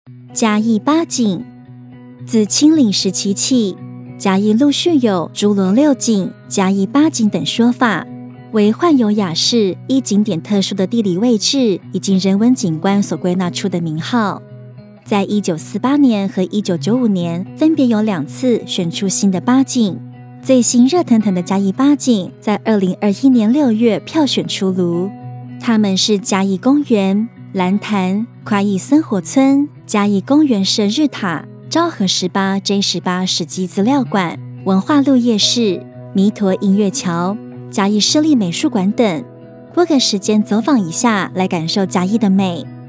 嘉义八景。自清领时期起，嘉义陆续有诸罗六景、嘉义八景等说法，为幻有雅士依景点特殊的地理位置以及人文景观所归纳出的名号。在1948年和1995年分别有2次选出新的八景，最新热腾腾的嘉义八景在2021年6月票选出炉，他们是嘉义公园、蓝潭、快意生活村、嘉义公园社日塔、昭和18 J18 史迹资料馆、文化路夜市、弥陀音乐桥、嘉义市立美术馆等。拨个时间走访一下，来感受嘉义的美。